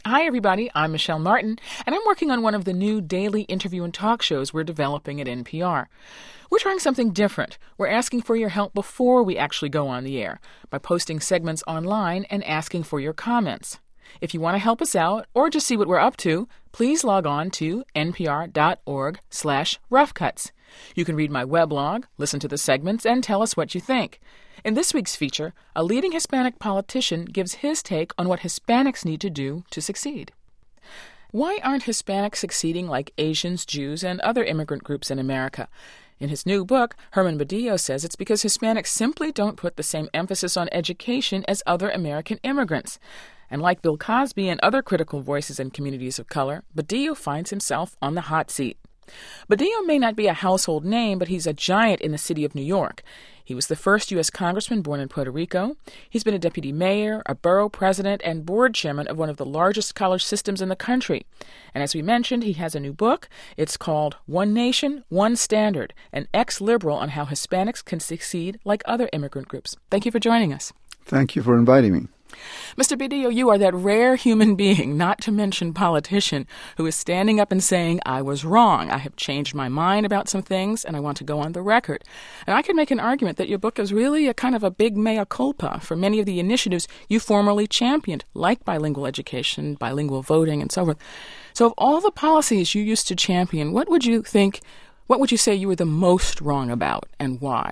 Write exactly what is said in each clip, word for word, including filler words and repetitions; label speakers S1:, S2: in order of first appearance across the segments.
S1: Hi, everybody. I'm Michelle Martin, and I'm working on one of the new daily interview and talk shows we're developing at N P R. We're trying something different. We're asking for your help before we actually go on the air by posting segments online and asking for your comments. If you want to help us out or just see what we're up to, please log on to npr.org slash roughcuts. You can read my weblog, listen to the segments, and tell us what you think. In this week's feature, a leading Hispanic politician gives his take on what Hispanics need to do to succeed. Why aren't Hispanics succeeding like Asians, Jews, and other immigrant groups in America? In his new book, Herman Badillo says it's because Hispanics simply don't put the same emphasis on education as other American immigrants. And like Bill Cosby and other critical voices in communities of color, Badillo finds himself on the hot seat. Badillo may not be a household name, but he's a giant in the city of New York. He was the first U S congressman born in Puerto Rico. He's been a deputy mayor, a borough president, and board chairman of one of the largest college systems in the country. And as we mentioned, he has a new book. It's called One Nation, One Standard, an ex-liberal on how Hispanics can succeed like other immigrant groups. Thank you for joining us.
S2: Thank you for inviting me.
S1: Mister Badillo, you are that rare human being, not to mention politician, who is standing up and saying, I was wrong. I have changed my mind about some things, and I want to go on the record. And I could make an argument that your book is really a kind of a big mea culpa for many of the initiatives you formerly championed, like bilingual education, bilingual voting, and so forth. So of all the policies you used to champion, what would you think, what would you say you were the most wrong about, and why?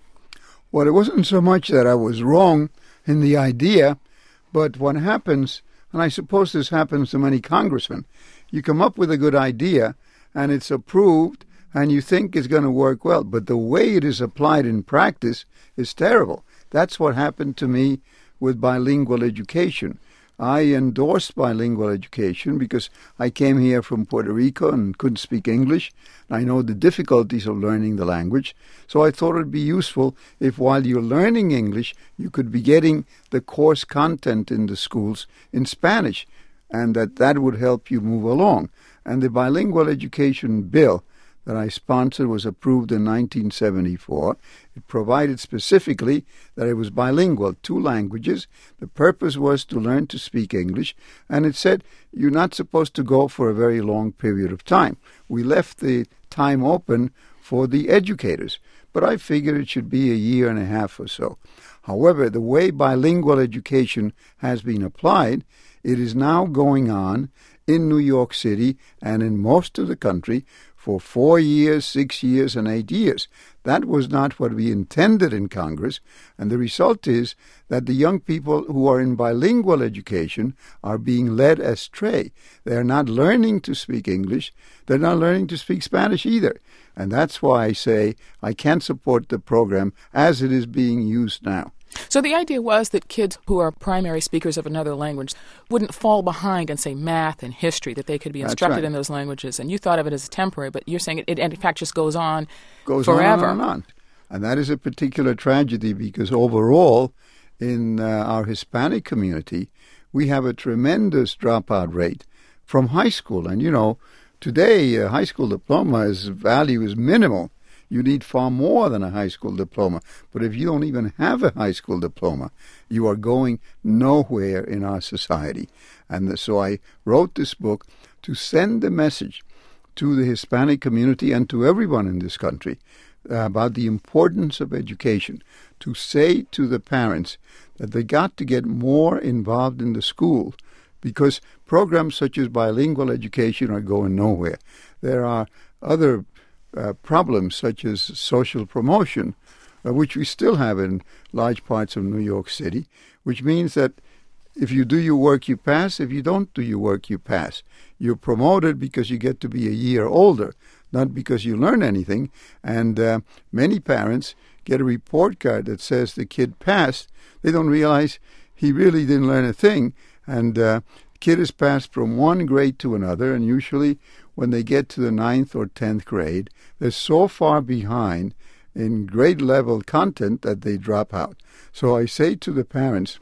S2: Well, it wasn't so much that I was wrong in the idea, but what happens, and I suppose this happens to many congressmen, you come up with a good idea and it's approved and you think it's going to work well, but the way it is applied in practice is terrible. That's what happened to me with bilingual education. I endorsed bilingual education because I came here from Puerto Rico and couldn't speak English. I know the difficulties of learning the language. So I thought it would be useful if while you're learning English, you could be getting the course content in the schools in Spanish, and that that would help you move along. And the bilingual education bill that I sponsored was approved in nineteen seventy-four. It provided specifically that it was bilingual, two languages. The purpose was to learn to speak English, and it said you're not supposed to go for a very long period of time. We left the time open for the educators, but I figured it should be a year and a half or so. However, the way bilingual education has been applied, it is now going on in New York City and in most of the country for four years, six years, and eight years. That was not what we intended in Congress, and the result is that the young people who are in bilingual education are being led astray. They're not learning to speak English. They're not learning to speak Spanish either. And that's why I say I can't support the program as it is being used now.
S1: So the idea was that kids who are primary speakers of another language wouldn't fall behind in, say, math and history, that they could be instructed
S2: right.
S1: in those languages. And you thought of it as temporary, but you're saying it, it in fact, just goes on
S2: goes
S1: forever.
S2: on and on and on. And that is a particular tragedy because overall, in uh, our Hispanic community, we have a tremendous dropout rate from high school. And, you know, today, a high school diploma's value is minimal. You need far more than a high school diploma. But if you don't even have a high school diploma, you are going nowhere in our society. And so I wrote this book to send a message to the Hispanic community and to everyone in this country uh, about the importance of education, to say to the parents that they got to get more involved in the school because programs such as bilingual education are going nowhere. There are other Uh, problems such as social promotion, uh, which we still have in large parts of New York City, which means that if you do your work, you pass. If you don't do your work, you pass. You're promoted because you get to be a year older, not because you learn anything. And uh, many parents get a report card that says the kid passed. They don't realize he really didn't learn a thing. And uh, the kid is passed from one grade to another, and usually when they get to the ninth or tenth grade, they're so far behind in grade level content that they drop out. So I say to the parents,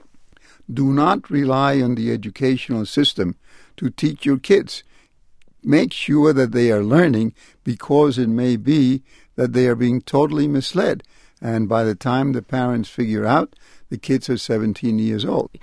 S2: do not rely on the educational system to teach your kids. Make sure that they are learning, because it may be that they are being totally misled. And by the time the parents figure out, the kids are seventeen years old.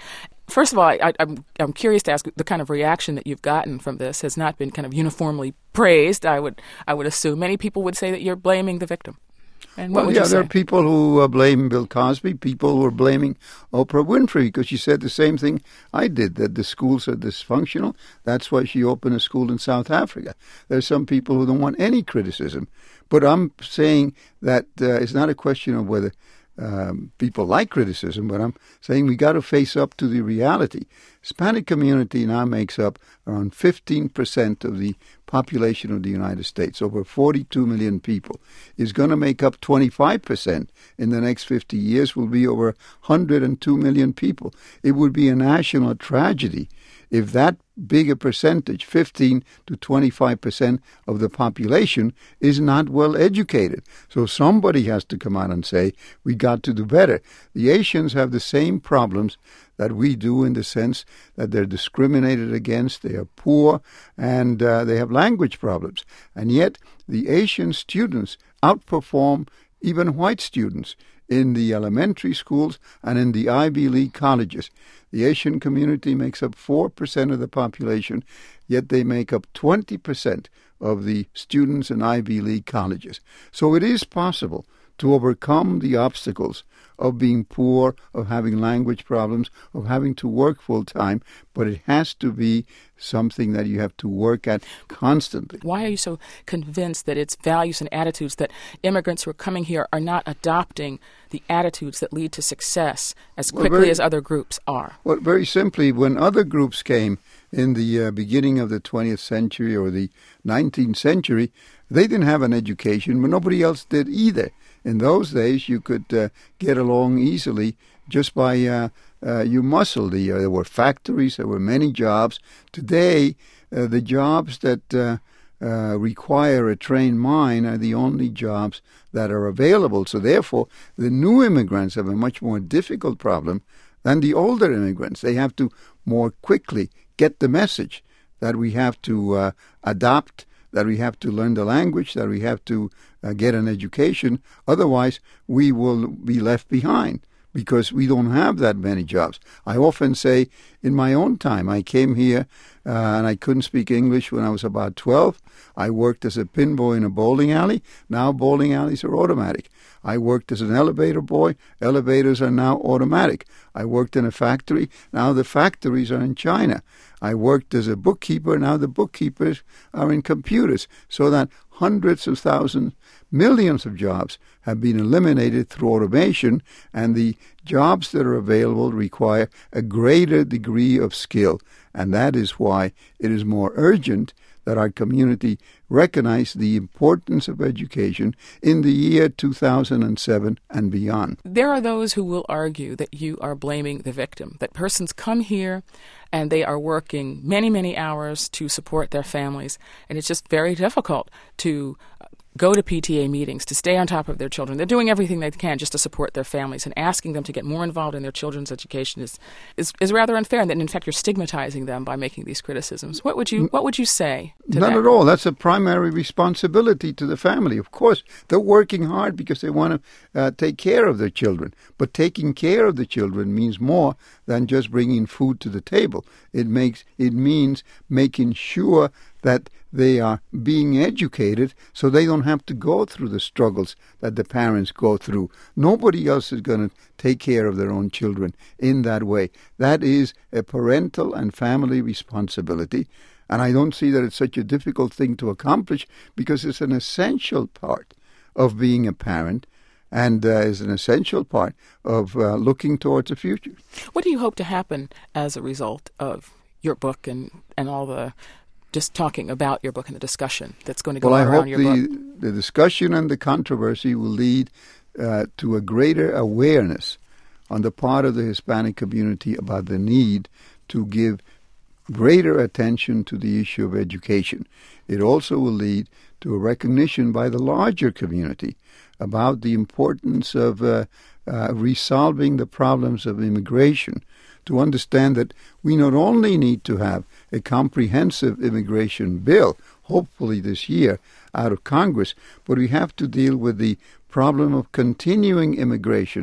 S1: First of all, I, I, I'm I'm curious to ask, the kind of reaction that you've gotten from this has not been kind of uniformly praised. I would I would assume many people would say that you're blaming the victim. And what
S2: well,
S1: would
S2: yeah,
S1: you say?
S2: there are people who uh, blame Bill Cosby, people who are blaming Oprah Winfrey because she said the same thing I did, that the schools are dysfunctional. That's why she opened a school in South Africa. There's some people who don't want any criticism. But I'm saying that uh, it's not a question of whether um, people like criticism, but I'm saying we got to face up to the reality. Hispanic community now makes up around fifteen percent of the population of the United States, over forty-two million people. Is going to make up twenty-five percent in the next fifty years, will be over one hundred two million people. It would be a national tragedy if that big a percentage, fifteen to twenty-five percent of the population, is not well educated. So somebody has to come out and say, we got to do better. The Asians have the same problems that we do, in the sense that they're discriminated against, they are poor, and uh, they have language problems. And yet the Asian students outperform even white students in the elementary schools and in the Ivy League colleges. The Asian community makes up four percent of the population, yet they make up twenty percent of the students in Ivy League colleges. So it is possible to overcome the obstacles of being poor, of having language problems, of having to work full-time, but it has to be something that you have to work at constantly.
S1: Why are you so convinced that it's values and attitudes, that immigrants who are coming here are not adopting the attitudes that lead to success as quickly
S2: well, very,
S1: as other groups are?
S2: Well, very simply, when other groups came in the uh, beginning of the twentieth century or the nineteenth century, they didn't have an education, but nobody else did either. In those days, you could uh, get along easily just by uh, uh, you muscle. The, uh, there were factories, there were many jobs. Today, uh, the jobs that uh, uh, require a trained mind are the only jobs that are available. So therefore, the new immigrants have a much more difficult problem than the older immigrants. They have to more quickly get the message that we have to uh, adopt, that we have to learn the language, that we have to uh, get an education. Otherwise, we will be left behind because we don't have that many jobs. I often say, in my own time, I came here uh, and I couldn't speak English when I was about twelve. I worked as a pin boy in a bowling alley. Now bowling alleys are automatic. I worked as an elevator boy. Elevators are now automatic. I worked in a factory. Now the factories are in China. I worked as a bookkeeper. Now the bookkeepers are in computers. So that hundreds of thousands, millions of jobs have been eliminated through automation, and the jobs that are available require a greater degree of skill. And that is why it is more urgent that our community recognize the importance of education in the year two thousand seven and beyond.
S1: There are those who will argue that you are blaming the victim, that persons come here and they are working many, many hours to support their families, and it's just very difficult to go to P T A meetings, to stay on top of their children. They're doing everything they can just to support their families, and asking them to get more involved in their children's education is, is, is rather unfair, and that in fact you're stigmatizing them by making these criticisms. What would you what would you say to
S2: Not
S1: that?
S2: at all. That's a primary responsibility to the family. Of course, they're working hard because they want to uh, take care of their children. But taking care of the children means more than just bringing food to the table. It makes it means making sure that they are being educated so they don't have to go through the struggles that the parents go through. Nobody else is going to take care of their own children in that way. That is a parental and family responsibility. And I don't see that it's such a difficult thing to accomplish because it's an essential part of being a parent and uh, is an essential part of uh, looking towards the future.
S1: What do you hope to happen as a result of your book and, and all the just talking about your book and the discussion that's going to go
S2: well,
S1: on
S2: I
S1: around
S2: hope
S1: your
S2: the,
S1: book?
S2: the discussion and the controversy will lead uh, to a greater awareness on the part of the Hispanic community about the need to give greater attention to the issue of education. It also will lead to a recognition by the larger community about the importance of uh, uh, resolving the problems of immigration, to understand that we not only need to have a comprehensive immigration bill, hopefully this year, out of Congress, but we have to deal with the problem of continuing immigration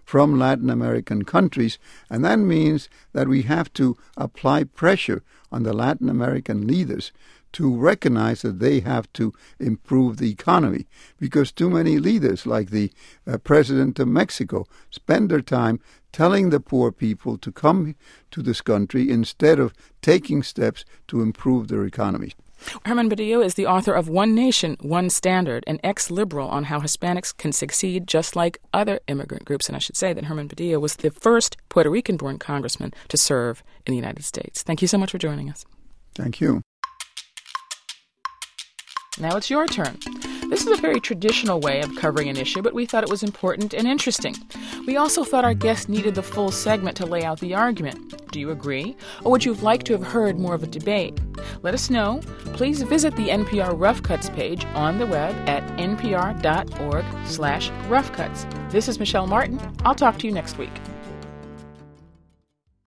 S2: from Latin American countries, and that means that we have to apply pressure on the Latin American leaders to recognize that they have to improve the economy, because too many leaders, like the uh, president of Mexico, spend their time telling the poor people to come to this country instead of taking steps to improve their economy.
S1: Herman Badillo is the author of One Nation, One Standard, an ex-liberal on how Hispanics can succeed just like other immigrant groups. And I should say that Herman Badillo was the first Puerto Rican-born congressman to serve in the United States. Thank you so much for joining us.
S2: Thank you.
S1: Now it's your turn. This is a very traditional way of covering an issue, but we thought it was important and interesting. We also thought our guest needed the full segment to lay out the argument. Do you agree? Or would you have liked to have heard more of a debate? Let us know. Please visit the N P R Rough Cuts page on the web at npr dot org slash roughcuts. This is Michelle Martin. I'll talk to you next week.